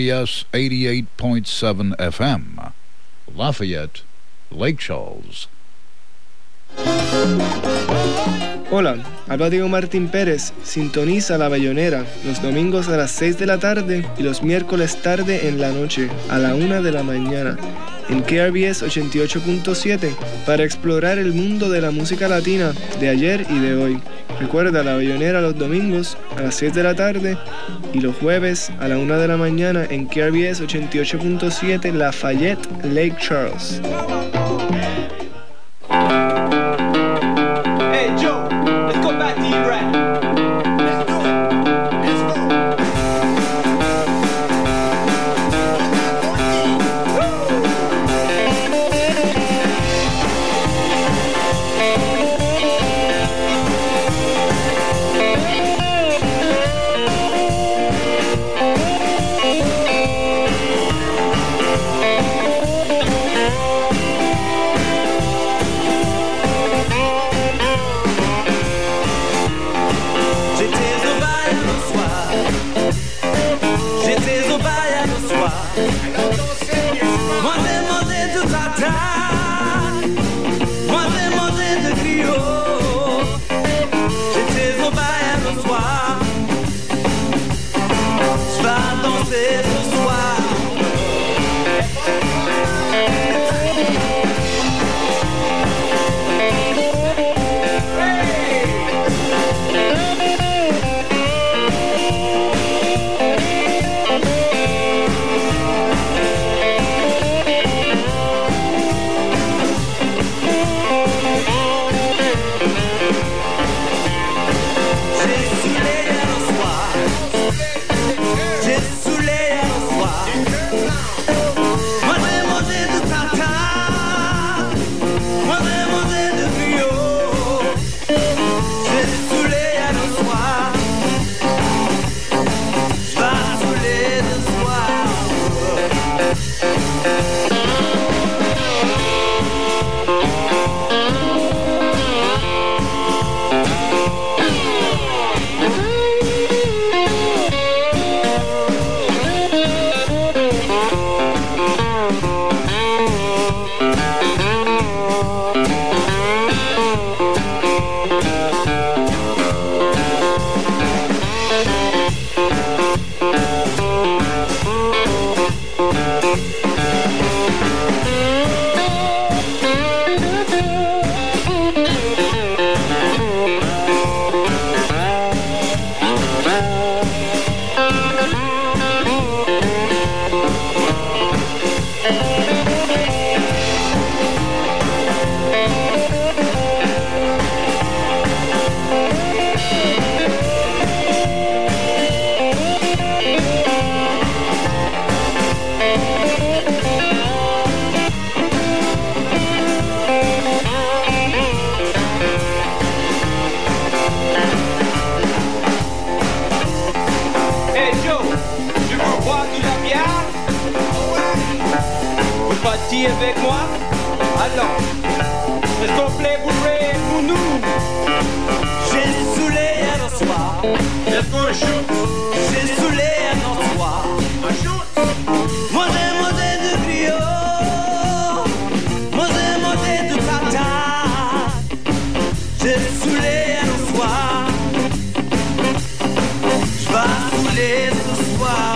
KBS 88.7 FM, Lafayette, Lake Charles. Hola, habla Diego Martín Pérez. Sintoniza La Bayonera los domingos a las 6 de la tarde y los miércoles tarde en la noche a la 1 de la mañana en KRBS 88.7 para explorar el mundo de la música latina de ayer y de hoy. Recuerda La Bayonera los domingos a las 6 de la tarde y los jueves a la 1 de la mañana en KRBS 88.7 Lafayette, Lake Charles. Hey Joe, let's go back to Iraq. Let's do it. Let's go. Avec moi, alors, est-ce qu'on plaît pour nous? J'ai saoulé un soir. Let's go shoot. J'ai saoulé un soir. Shoot. Moi j'ai monté de griot. Moi j'ai monté de patate. J'ai saoulé un soir. Je vais saouler ce soir.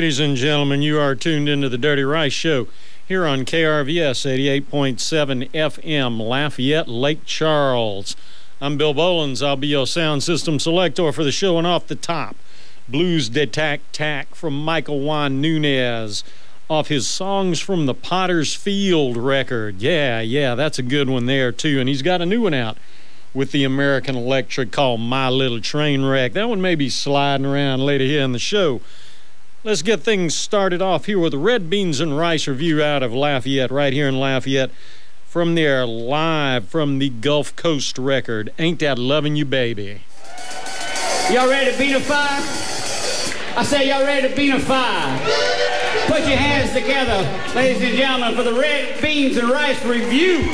Ladies and gentlemen, you are tuned into the Dirty Rice Show here on KRVS 88.7 FM, Lafayette, Lake Charles. I'm Bill Bolins. I'll be your sound system selector for the show. And off the top, Blues de Tac Tac from Michael Juan Nunez off his Songs from the Potter's Field record. Yeah, that's a good one there, too. And he's got a new one out with the American Electric called My Little Train Wreck. That one may be sliding around later here in the show. Let's get things started off here with a Red Beans and Rice review out of Lafayette, right here in Lafayette, from their live from the Gulf Coast record, Ain't That Lovin' You Baby. Y'all ready to beat a fire? I say y'all ready to beat a fire. Put your hands together, ladies and gentlemen, for the Red Beans and Rice review.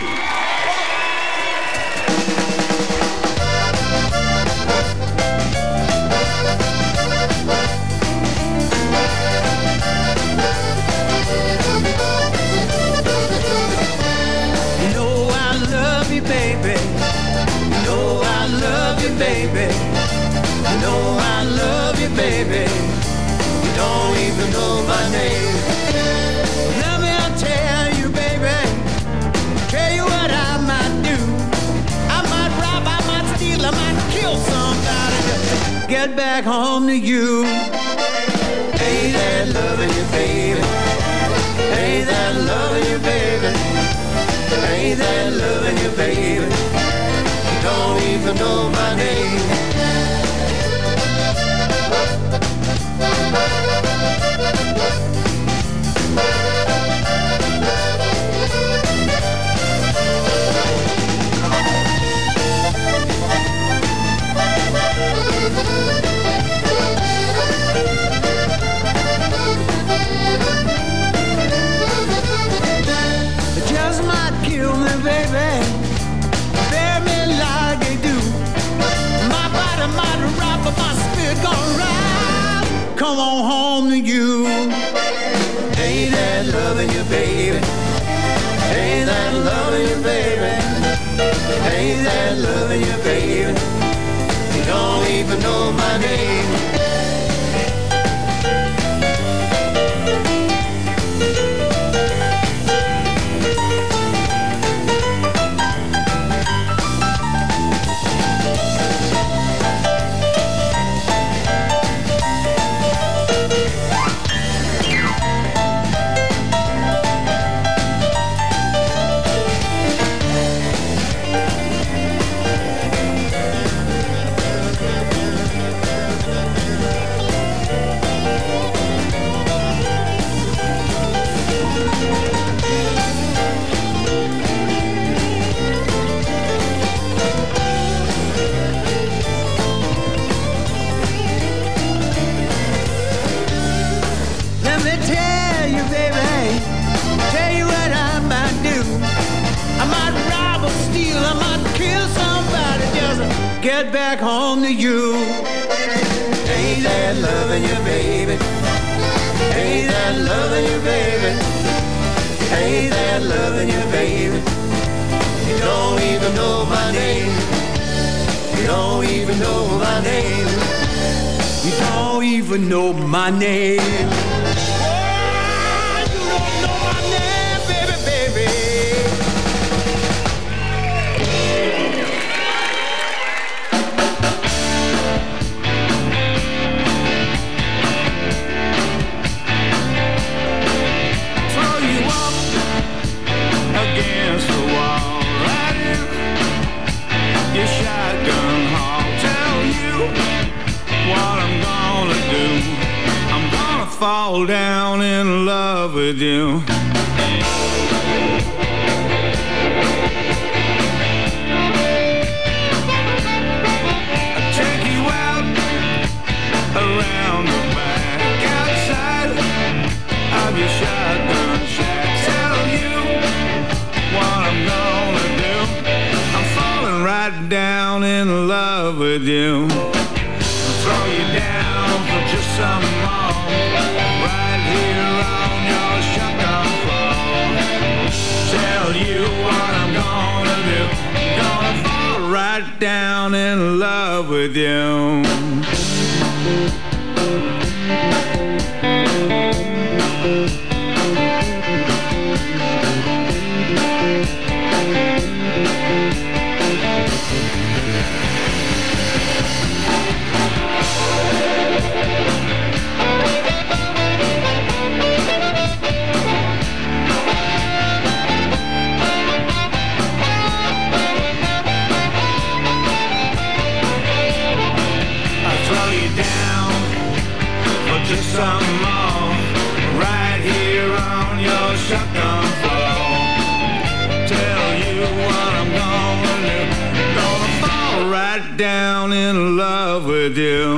Baby, you know I love you, baby. You know I love you, baby. You don't even know my name. Let me tell you, baby. Tell you what I might do. I might rob, I might steal, I might kill somebody just to get back home to you. Ain't that loving you, baby? Ain't that loving you, baby? Ain't that loving you, baby? You don't even know my name. Come on home to you. Ain't that loving you, baby? Ain't that loving you, baby? Ain't that loving you, baby? You don't even know my name. Get back home to you. Ain't that loving you, baby? Ain't that loving you, baby? Ain't that loving you, baby? You don't even know my name. You don't even know my name. You don't even know my name. Oh, you don't know my name, baby, baby. Against the wall, right in your shotgun hall. Tell you what I'm gonna do. I'm gonna fall down in love with you. I'll take you out around the back, outside of your shotgun shack. Tell you what I'm gonna do. I'm falling right down in love with you. I'll throw you down for just some more, right here on your shotgun floor. Tell you what I'm gonna do. I'm gonna fall right down in love with you. shotgun flow. Tell you what I'm gonna do. Gonna fall right down in love with you.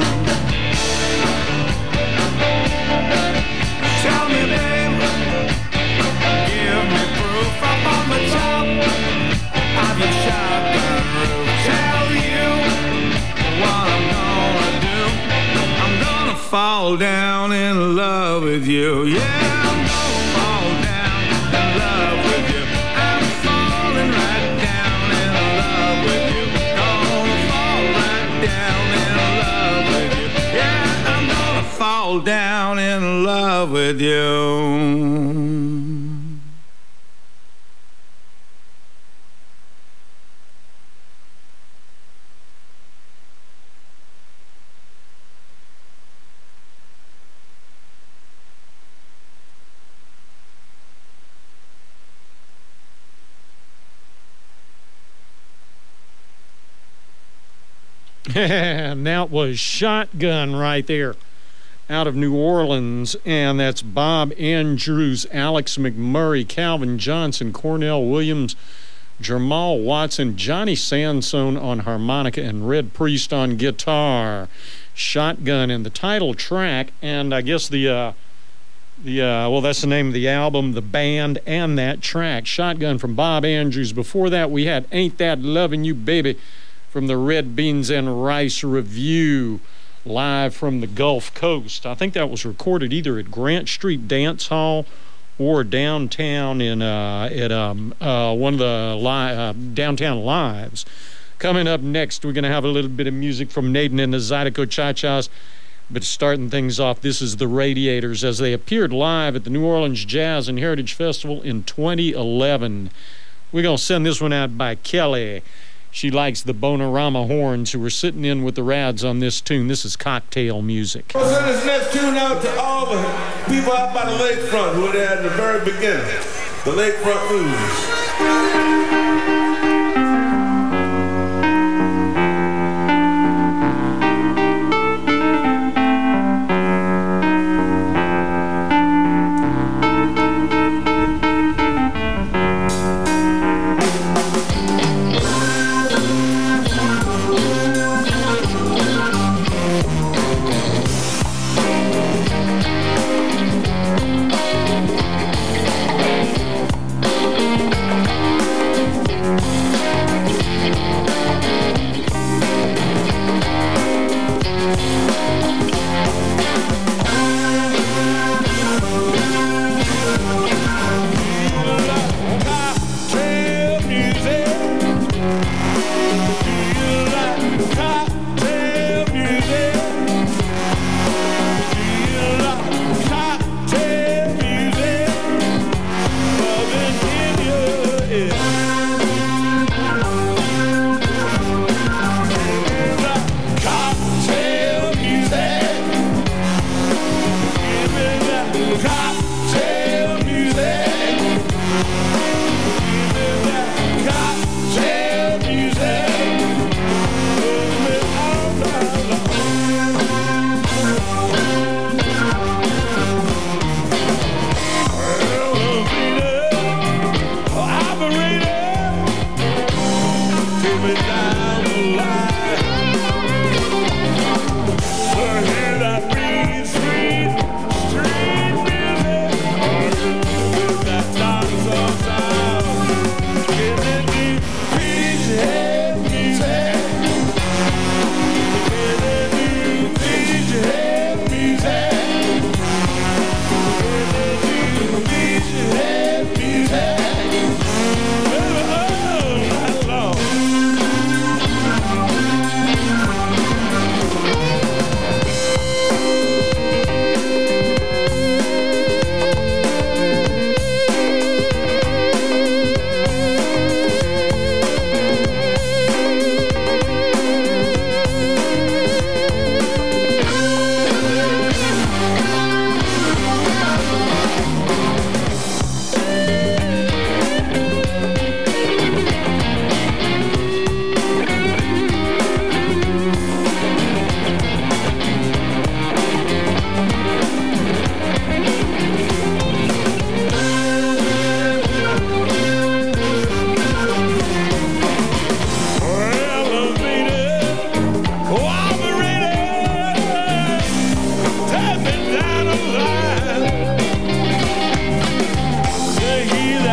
Tell me, babe, give me proof up on the top of your shotgun roof. Tell you what I'm gonna do. I'm gonna fall down in love with you. Yeah, I'm gonna fall down in love with you. I'm falling right down in love with you. Gonna fall right down in love with you. Yeah, I'm gonna fall down in love with you. And that was Shotgun right there out of New Orleans. And that's Bob Andrews, Alex McMurray, Calvin Johnson, Cornell Williams, Jamal Watson, Johnny Sansone on harmonica, and Red Priest on guitar. Shotgun and the title track, and I guess well, that's the name of the album, the band, and that track, Shotgun from Bob Andrews. Before that, we had Ain't That Lovin' You Baby from the Red Beans and Rice Review, live from the Gulf Coast. I think that was recorded either at Grant Street Dance Hall or downtown at one of the downtown lives. Coming up next, we're going to have a little bit of music from Naden and the Zydeco Cha-Chas. But starting things off, this is the Radiators as they appeared live at the New Orleans Jazz and Heritage Festival in 2011. We're going to send this one out by Kelly. She likes the Bonarama horns who are sitting in with the Rads on this tune. This is Cocktail Music. I'll send this next tune out to all the people out by the lakefront who were there at the very beginning. The Lakefront Blues.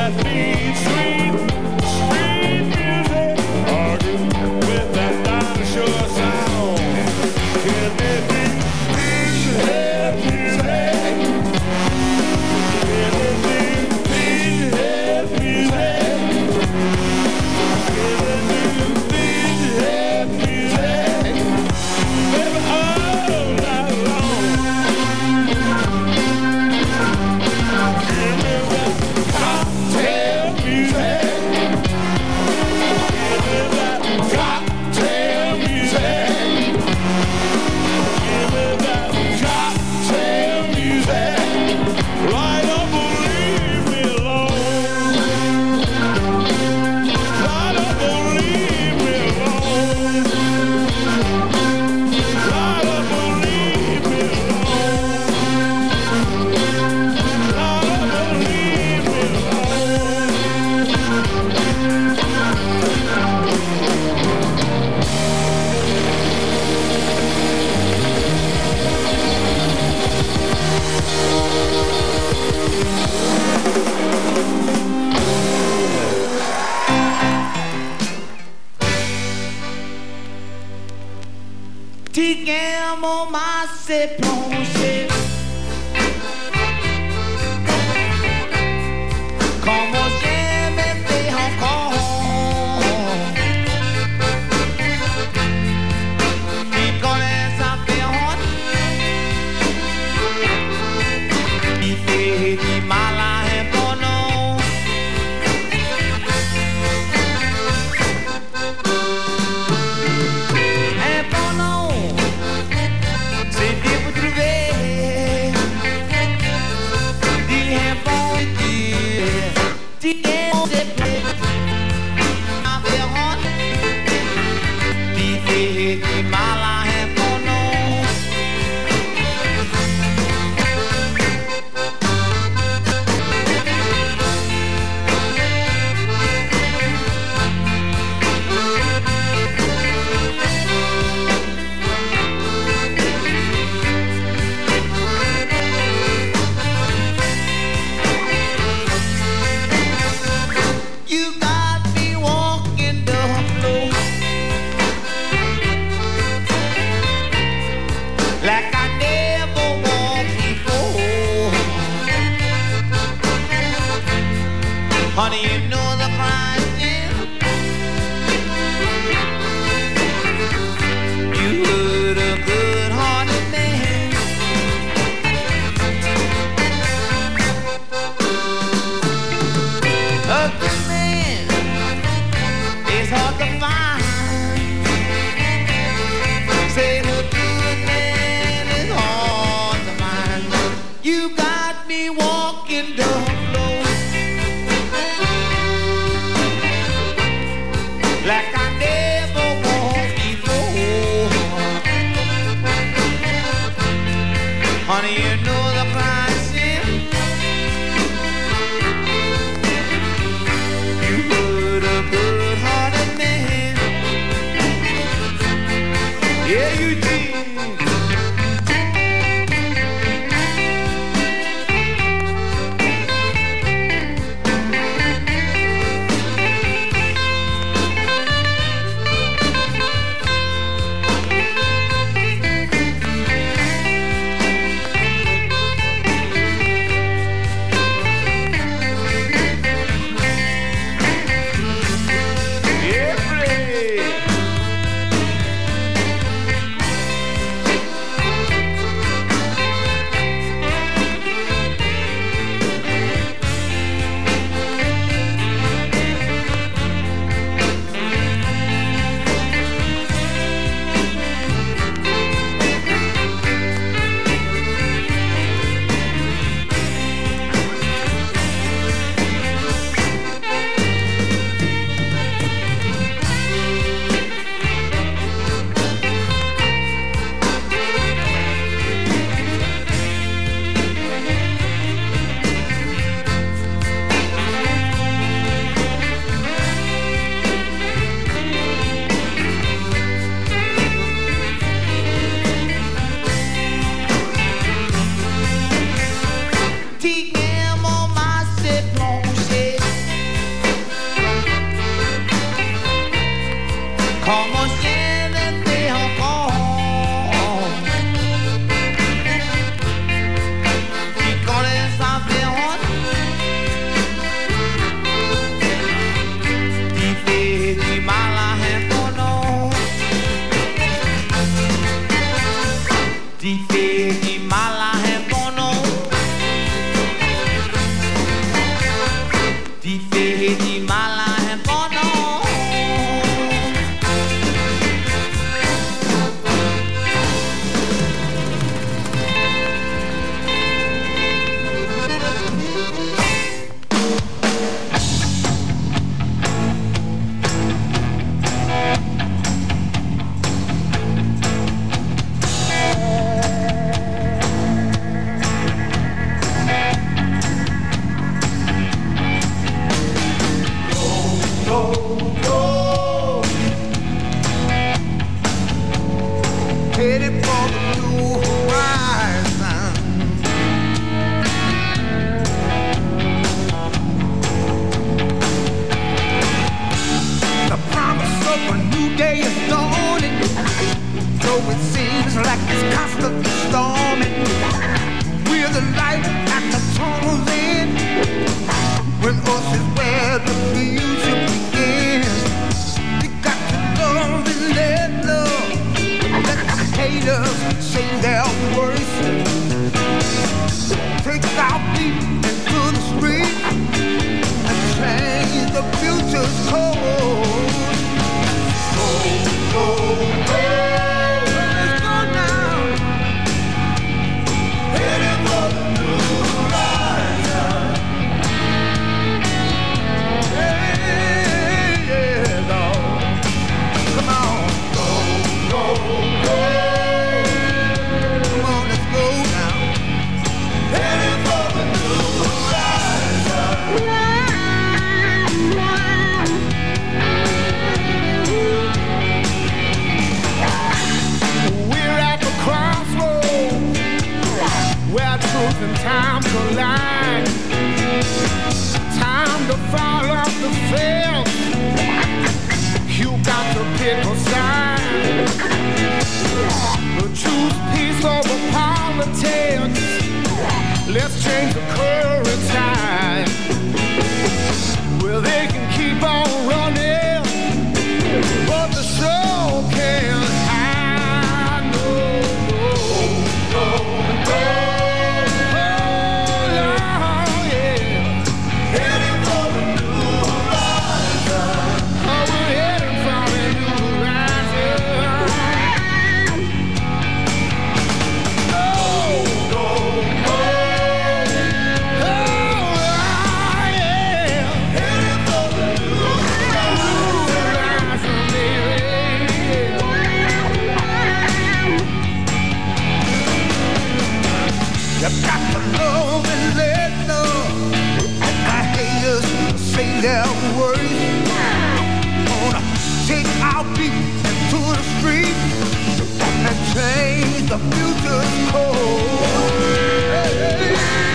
that mean sweet, sweet music. Argue with that dinosaur sound. Give me big head music. Give me big head music. Give me big head music. Baby, all night long. Give me that cocktail music. Give me that cocktail music. Give me that cocktail music. Light up or leave me alone. Light up or leave me alone. Light up or leave me alone. Light up or leave me Diguemos mais se plonge como j'aime faire encore. Qui connaît sa péronne, qui fait du mal à un bon nom. Un bon nom, c'est bien pour trouver. Dis un bon dire, dis un des plaies. Un péronne, qui fait du mal à un bon nom. You got me walking the floor like I never walked before. Honey, you know the crying is you were a good-hearted man. A good man is hard to find. Say a good man is hard to find. You got me walking the floor heading my line for no. Headed for the new horizon. The promise of a new day is dawning, though it seems like it's constantly storming. We're the light at the tunnel's end, when us is where the future begins. We got to love and let love. Let the haters say their worst. Take our feet into the street and change the future's course. Go, go, go. Let's go now. Heading for the new horizon. Hey, yeah, Lord. Come on. Go, go, go. Come on, let's go now. Heading for the new horizon. We're at the crossroads where truth and time collide. Time to fall off the fence. You got to pick a side. Choose peace over politics. Let's change the current tide. Well, they can keep on running, but the show can't hide. No, no, no, no. Oh, yeah. Heading for the new horizon. Oh, we're heading for the new horizon. You got to love and let love. I haters say their words. Gonna take our feet into the street and change the future's course.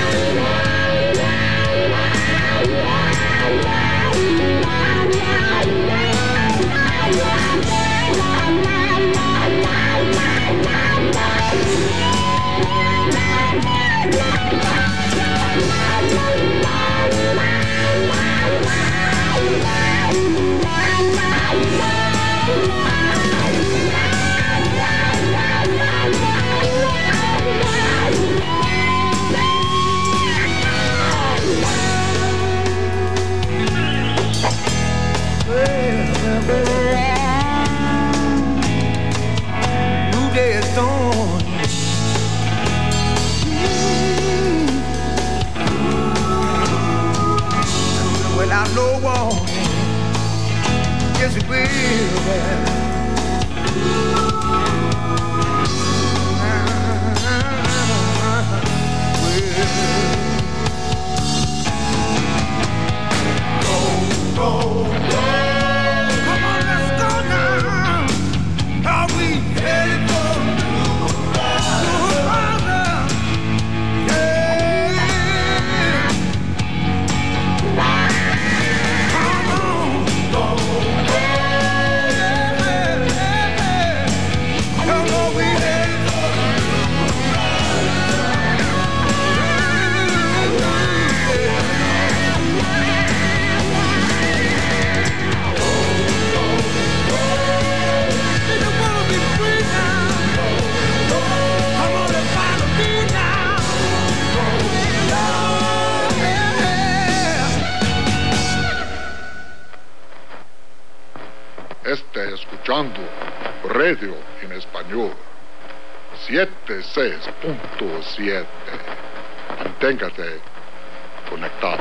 New day is dawn. Without no warning, yes it will. Go, go. Come on, let's go now. Are we headed for the new horizon? Yeah. Come on, go, go. Come on, we headed for the new horizon. escuchando Radio en Español 76.7. Manténgate conectado.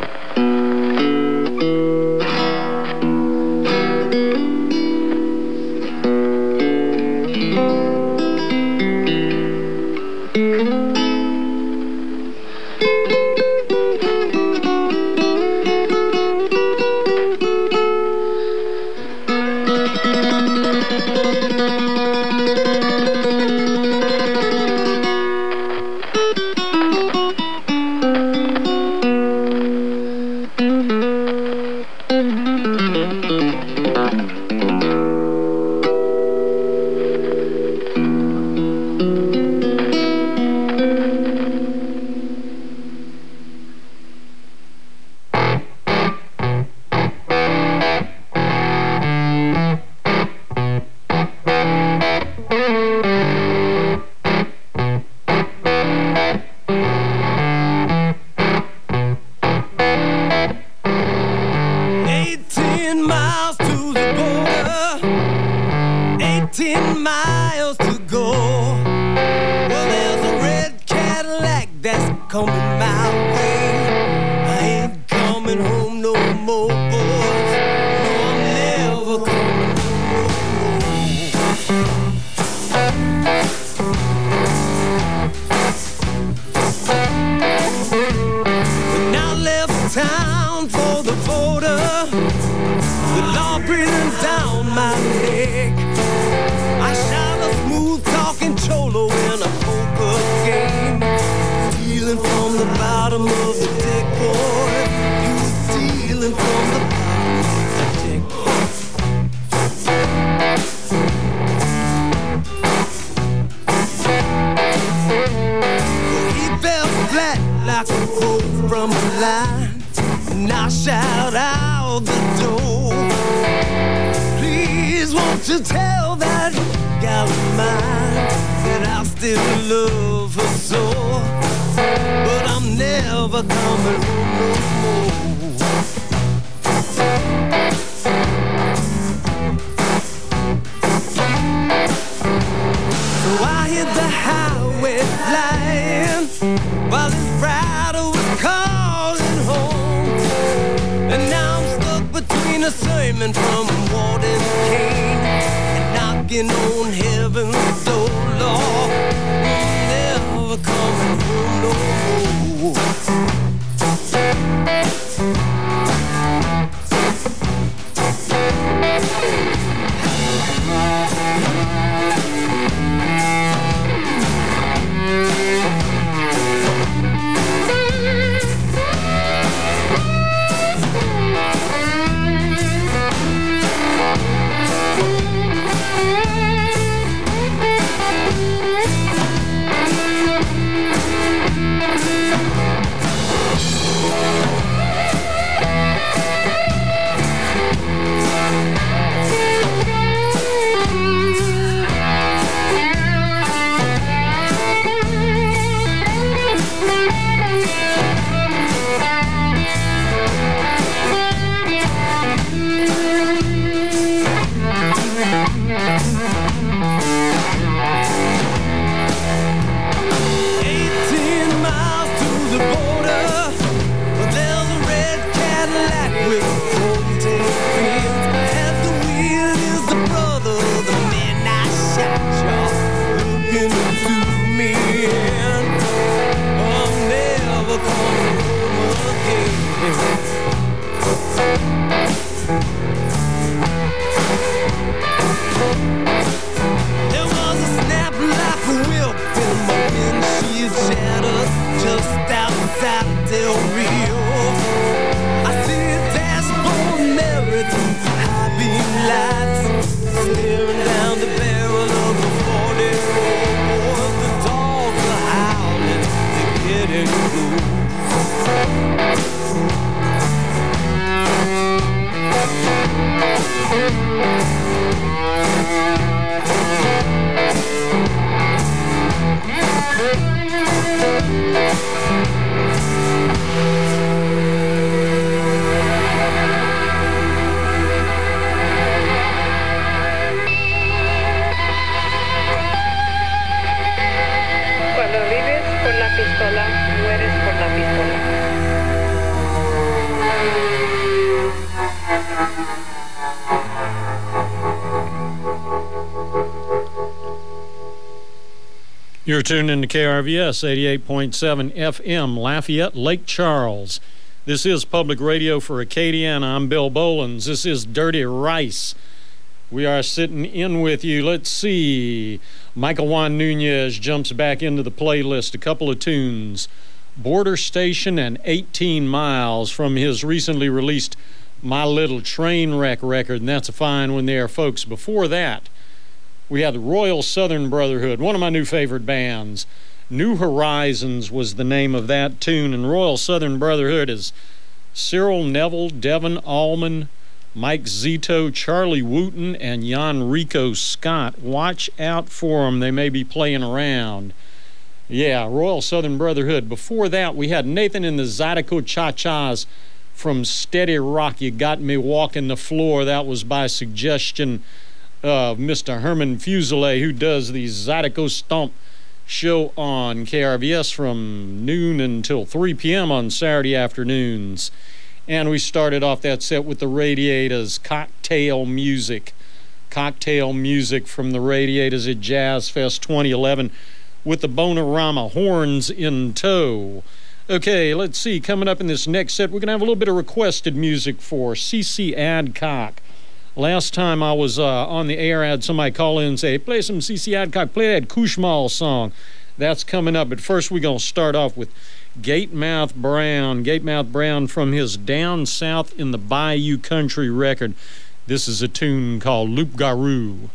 You're tuned into KRVS 88.7 FM, Lafayette, Lake Charles. This is public radio for Acadia, and I'm Bill Bolins. This is Dirty Rice. We are sitting in with you. Let's see. Michael Juan Nunez jumps back into the playlist. A couple of tunes. Border Station and 18 Miles from his recently released My Little Train Wreck record, and that's a fine one there, folks. Before that, we had the Royal Southern Brotherhood, one of my new favorite bands. New Horizons was the name of that tune, and Royal Southern Brotherhood is Cyril Neville, Devin Allman, Mike Zito, Charlie Wooten, and Jan Rico Scott. Watch out for them. They may be playing around. Yeah, Royal Southern Brotherhood. Before that, we had Nathan and the Zydeco Cha-Chas from Steady Rock. You Got Me Walking the Floor. That was by suggestion of Mr. Herman Fuselier, who does the Zydeco Stomp show on KRVS from noon until 3 p.m. on Saturday afternoons. And we started off that set with the Radiators, Cocktail Music. Cocktail Music from the Radiators at Jazz Fest 2011 with the Bonarama horns in tow. Okay, let's see. Coming up in this next set, we're going to have a little bit of requested music for CC Adcock. Last time I was on the air, I had somebody call in and say, play some CC Adcock, play that Kushmal song. That's coming up. But first, we're going to start off with Gatemouth Brown. Gatemouth Brown from his Down South in the Bayou Country record. This is a tune called Loup Garou.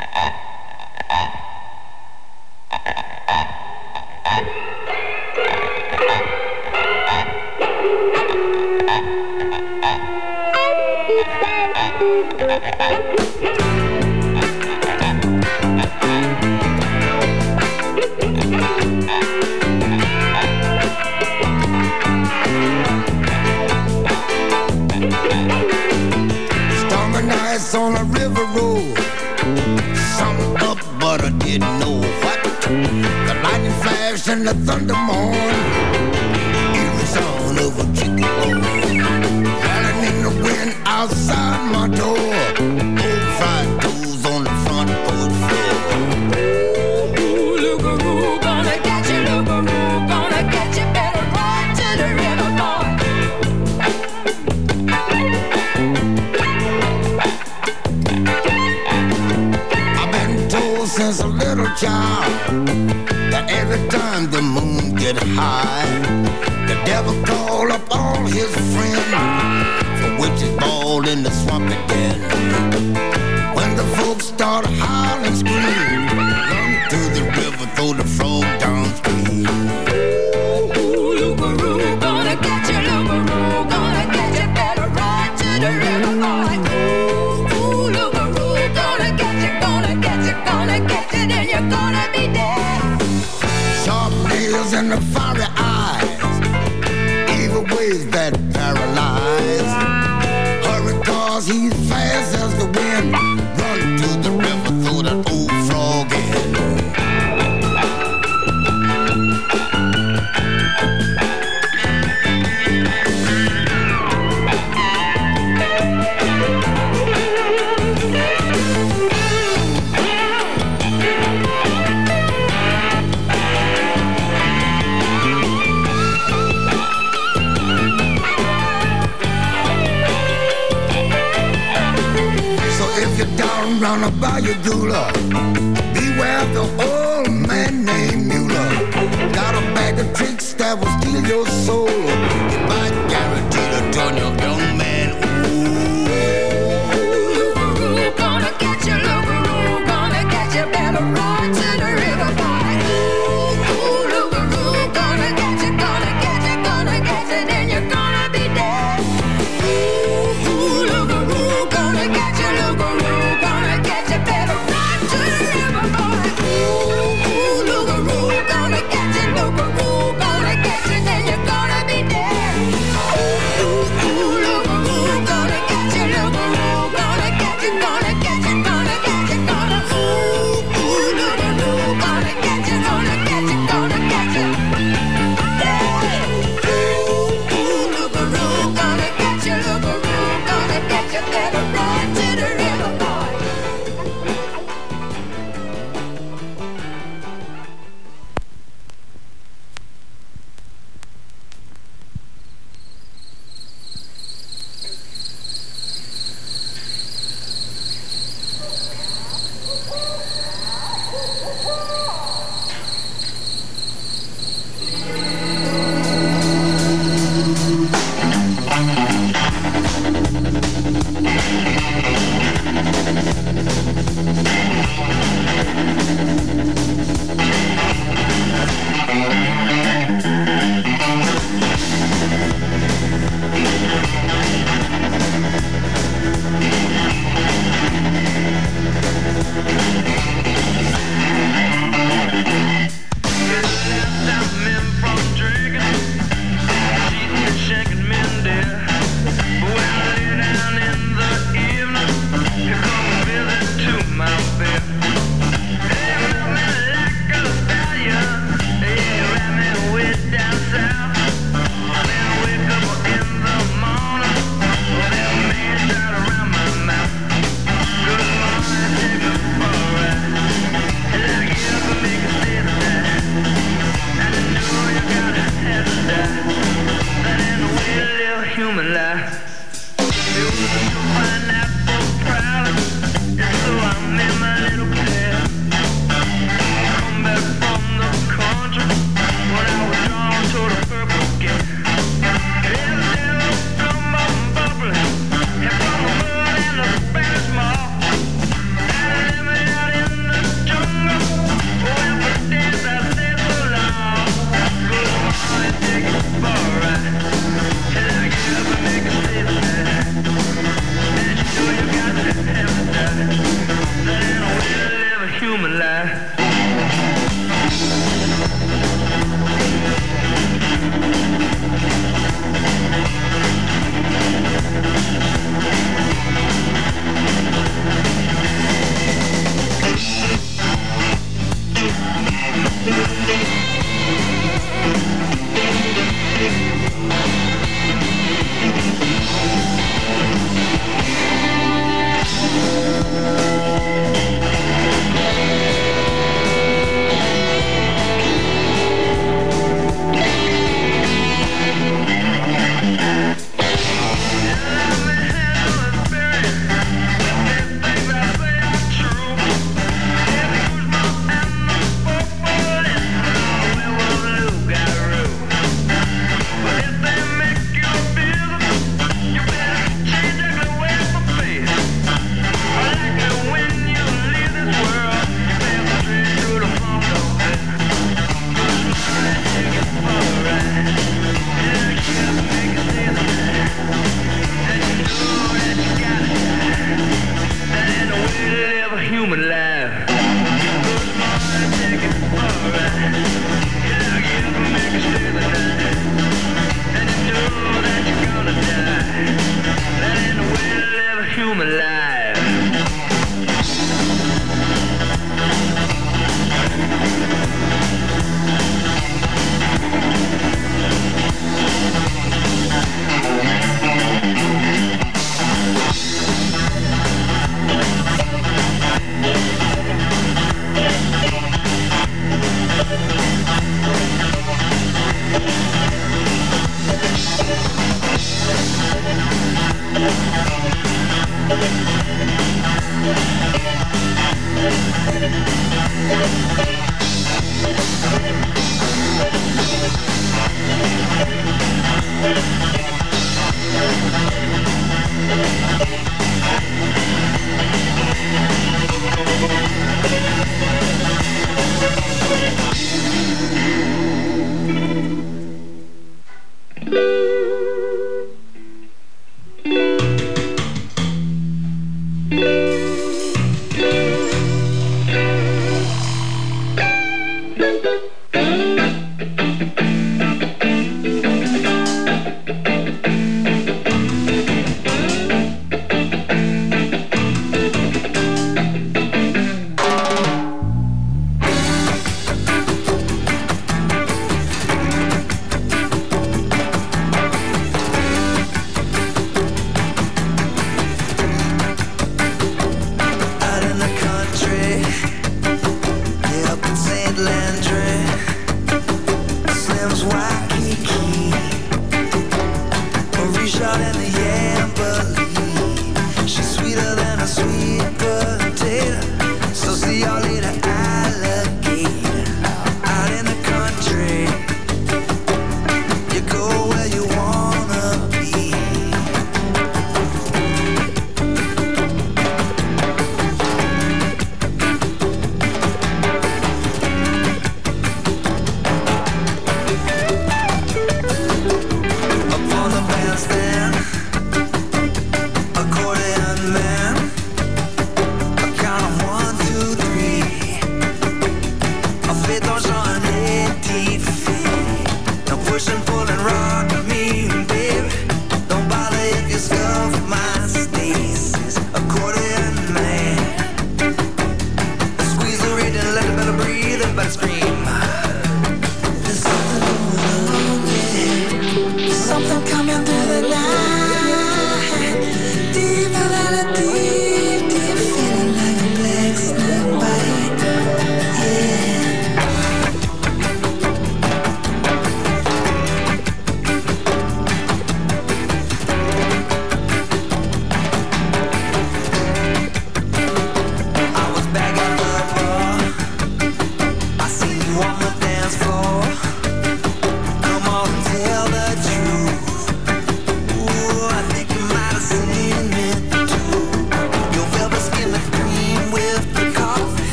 Stormy nights on a river road, something up but I didn't know what. The lightning flash and the thunder moan, eerie sound of a chicken bone, rattling in the wind outside my door. Old fried toes on the front porch floor. Ooh, Lookaroo, gonna get you, Lookaroo, gonna get you. Better ride to the river, boy. I've been told since a little child that every time the moon get high, the devil call up all his friends for witches ball in the swamp again. When the folks start howl and scream, run to the river, throw the frog downstream. Ooh, Lookaroo, gonna get you, Lookaroo, gonna get you. Better ride to the river, boy. Ooh, Lookaroo, gonna get you, gonna get you, gonna get you, then you're gonna be dead. Sharp nails and the fiery eyes, evil ways that paralyze. Hurry, cause he's fast as the wind. Run to the river, throw that old frog in. Round about your Gula, beware the old man named Mueller. Got a bag of tricks that will steal your soul. It might guarantee to turn your young man old. Lookaroo, gonna get you, Lookaroo, gonna get you. Better ride to the river, boy. Ooh, Lookaroo, gonna get you, gonna get you, gonna get you, then you're gonna be dead. Ooh, Lookaroo, gonna get you, Lookaroo. Gonna get you,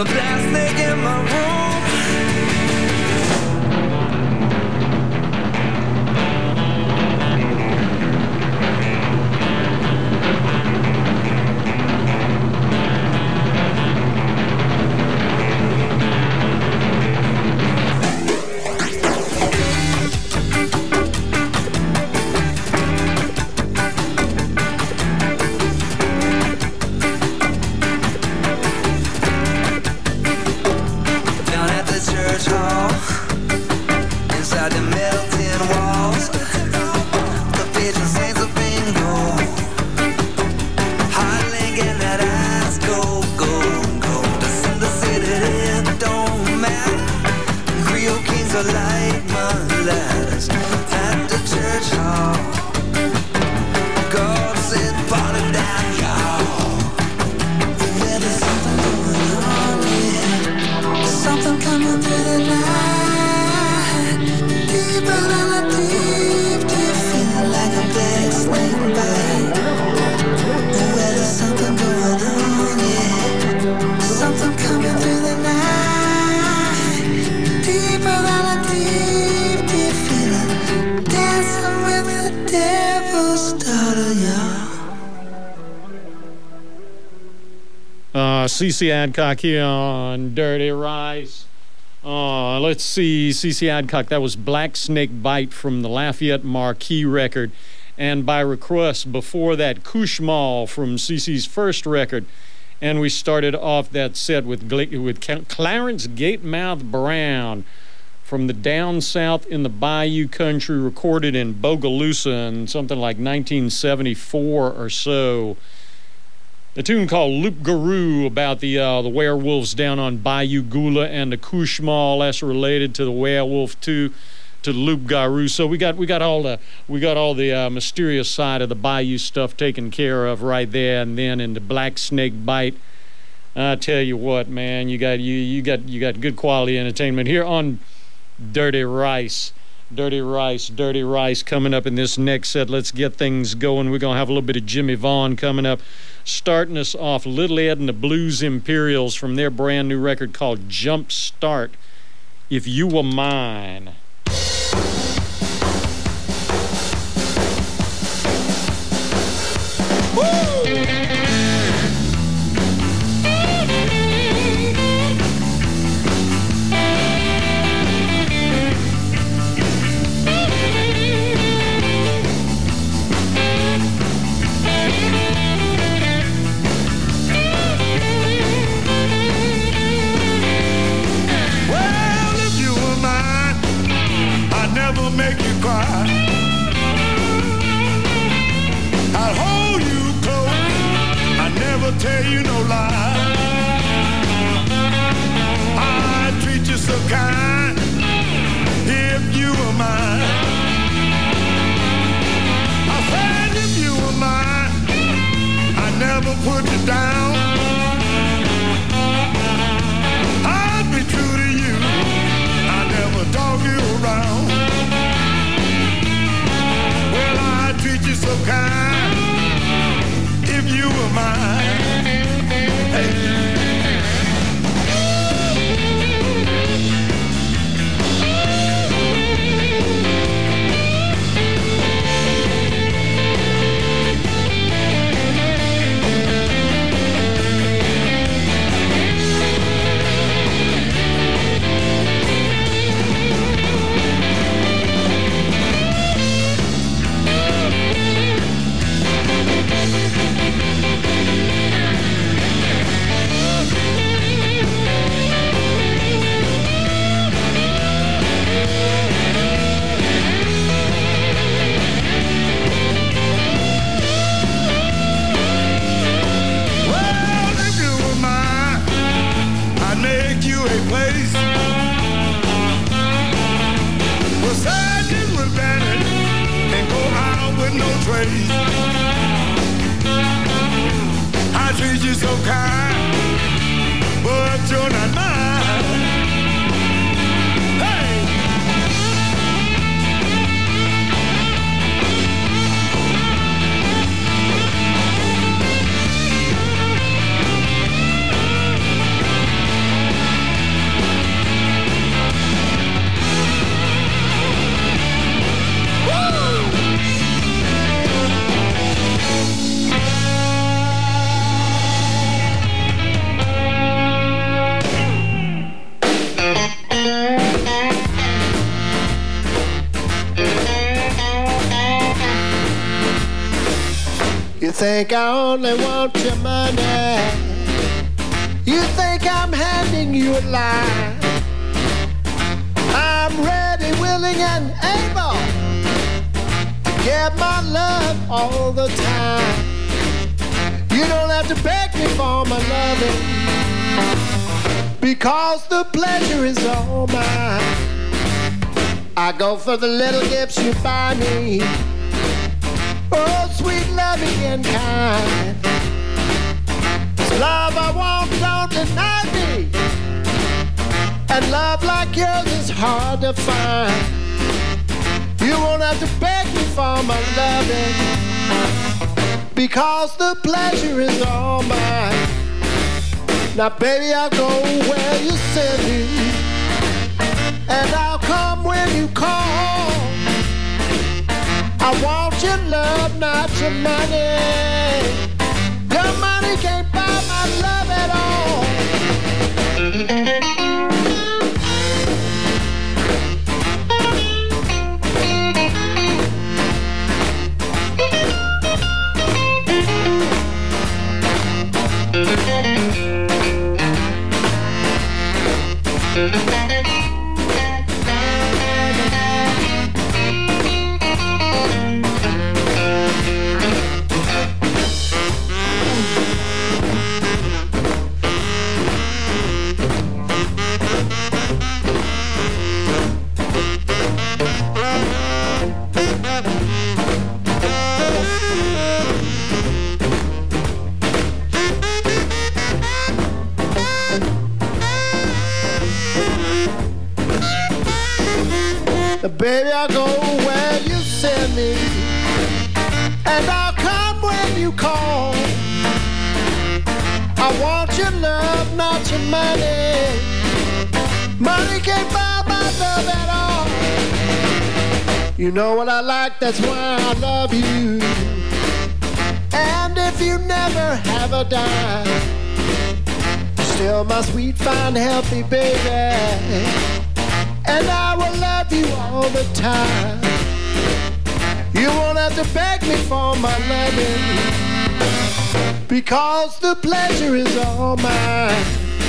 the black snake in my room. C.C. Adcock here on Dirty Rice. Let's see, C.C. Adcock, that was Black Snake Bite from the Lafayette Marquis record. And by request, before that, Kushmal from C.C.'s first record. And we started off that set with Clarence Gatemouth Brown from the Down South in the Bayou Country, recorded in Bogalusa in something like 1974 or so. A tune called Loup Garou about the werewolves down on Bayou Gula, and the Kushmal that's related to the werewolf too, to Loup Garou. So we got all the mysterious side of the Bayou stuff taken care of right there, and then in the Black Snake Bite, I tell you what, man, you got good quality entertainment here on Dirty Rice. Dirty Rice coming up in this next set. Let's get things going. We're going to have a little bit of Jimmy Vaughn coming up. Starting us off, Little Ed and the Blues Imperials from their brand new record called Jump Start, If You Were Mine. Tell you no lie. I'd treat you so kind if you were mine. I said if you were mine, I'd never put you down. I'd be true to you, I'd never dog you around. Well, I'd treat you so kind if you were mine. think I only want your money. You think I'm handing you a lie. I'm ready, willing, and able to give my love all the time. You don't have to beg me for my loving, because the pleasure is all mine. I go for the little gifts you buy me. Oh, sweet loving and kind. It's love I want, don't deny me. And love like yours is hard to find. You won't have to beg me for my loving, because the pleasure is all mine. Now baby, I'll go where you send me, and I'll come when you call. I want your love, not your money. Your money can't buy my love at all. Baby, I'll go where you send me, and I'll come when you call. I want your love, not your money. Money can't buy my love at all. You know what I like, that's why I love you. And if you never have a dime, you're still my sweet, fine, healthy baby. And I will love you all the time. You won't have to beg me for my loving, because the pleasure is all mine.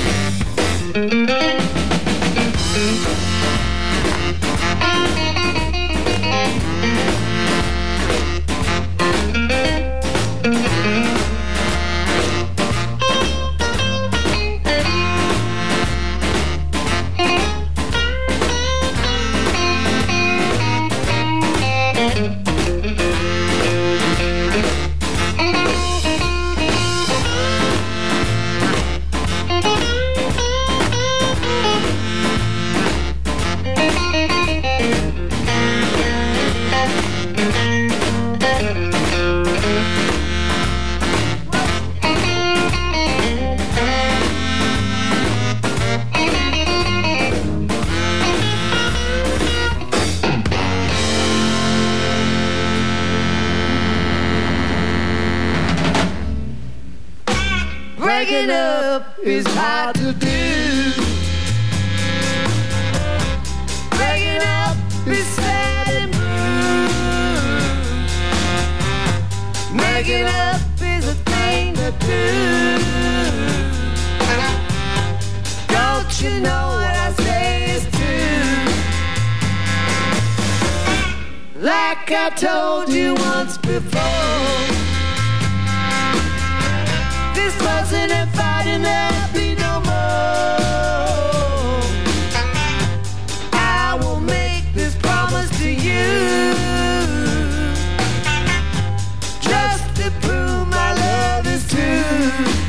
Breaking up is hard to do. Breaking up is sad and blue. Making up is a thing to do. Don't you know what I say is true? Like I told you once before, this wasn't a fight and there'll be no more. I will make this promise to you, just to prove my love is true.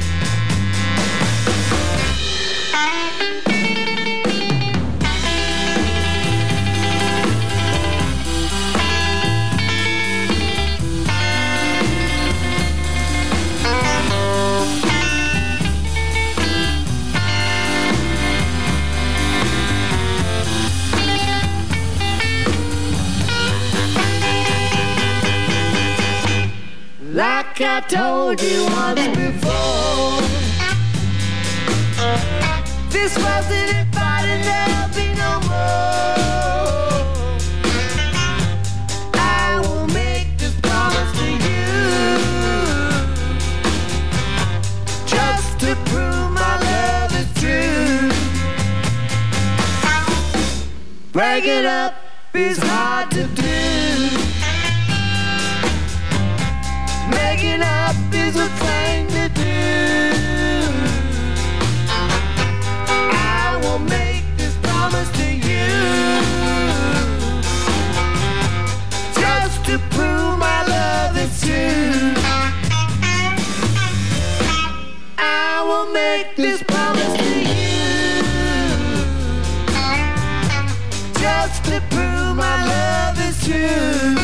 Like I told you once before, this wasn't a fight and there'll be no more. I will make this promise to you, Breaking up is hard to do. Making up is a thing to do. I will make this promise to you, just to prove my love is true. I will make this promise to you, just to prove my love is true.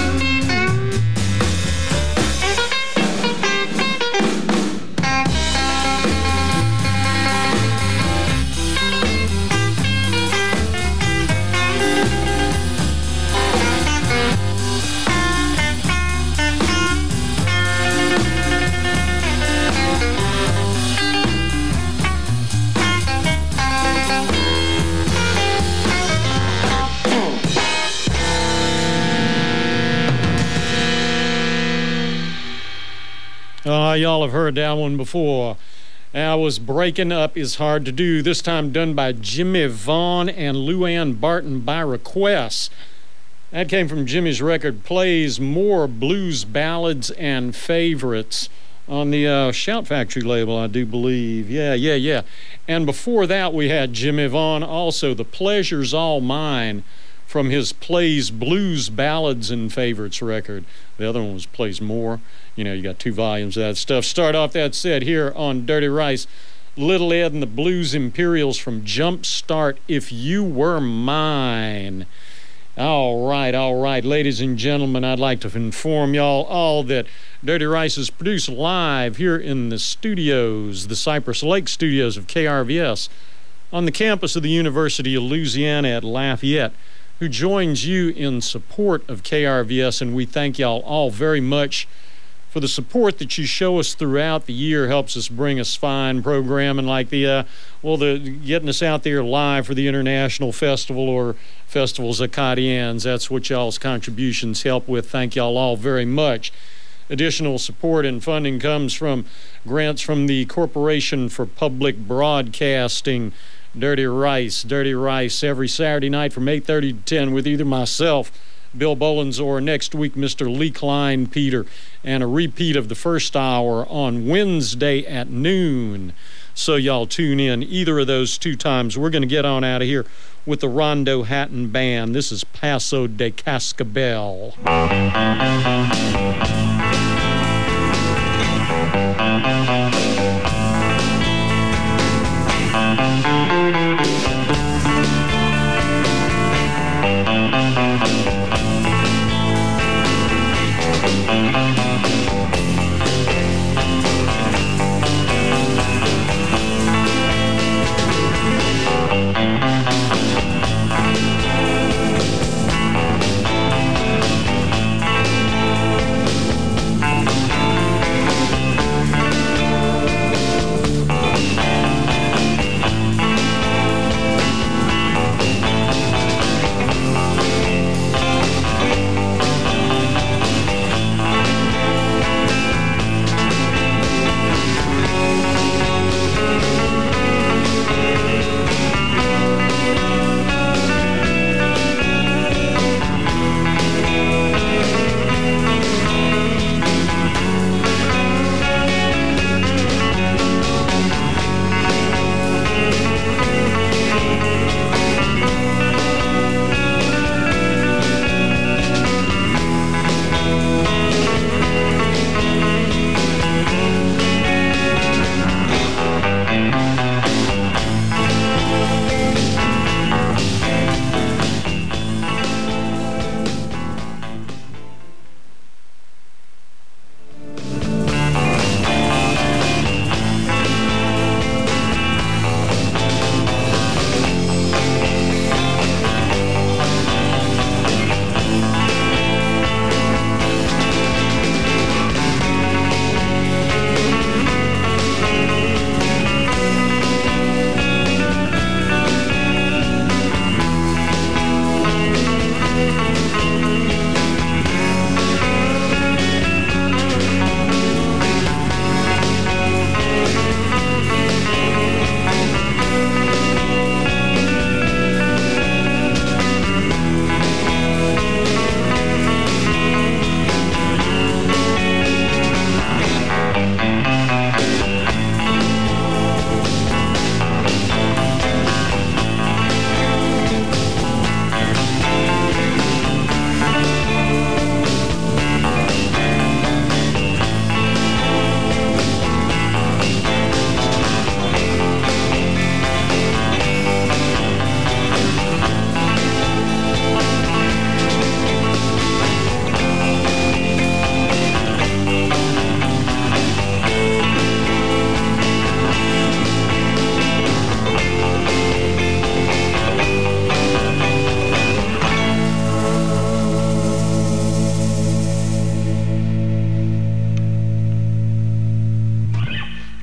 Y'all have heard that one before. That was Breaking Up is Hard to Do, this time done by Jimmy Vaughn and Luann Barton by request. That came from Jimmy's record, Plays More Blues Ballads and Favorites, on the Shout Factory label, I do believe. Yeah. And before that, we had Jimmy Vaughn, also The Pleasure's All Mine, from his Plays Blues Ballads and Favorites record. The other one was Plays More. You know, you got 2 volumes of that stuff. Start off that set here on Dirty Rice. Little Ed and the Blues Imperials from Jump Start, If You Were Mine. All right. Ladies and gentlemen, I'd like to inform y'all all that Dirty Rice is produced live here in the studios, the Cypress Lake studios of KRVS, on the campus of the University of Louisiana at Lafayette, who joins you in support of KRVS, and we thank y'all all very much for the support that you show us throughout the year. Helps us bring us fine programming like the getting us out there live for the International Festival or Festivals Acadiens. That's what y'all's contributions help with. Thank y'all all very much. Additional support and funding comes from grants from the Corporation for Public Broadcasting. Dirty Rice every Saturday night from 8:30 to 10 with either myself, Bill Bolins, or next week Mr. Lee Klein Peter, and a repeat of the first hour on Wednesday at noon. So y'all tune in either of those 2 times. We're going to get on out of here with the Rondo Hatton Band. This is Paso de Cascabel.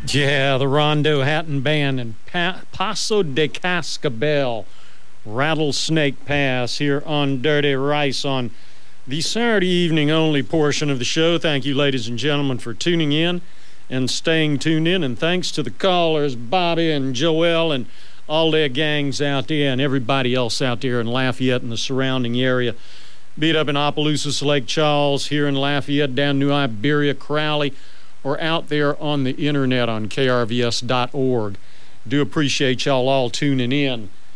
Yeah, the Rondo Hatton Band and Paso de Cascabel, Rattlesnake Pass here on Dirty Rice on the Saturday evening only portion of the show. Thank you, ladies and gentlemen, for tuning in and staying tuned in. And thanks to the callers, Bobby and Joel and all their gangs out there and everybody else out there in Lafayette and the surrounding area. Beat up in Opelousas, Lake Charles, here in Lafayette, down New Iberia, Crowley, or out there on the internet on krvs.org. Do appreciate y'all all tuning in.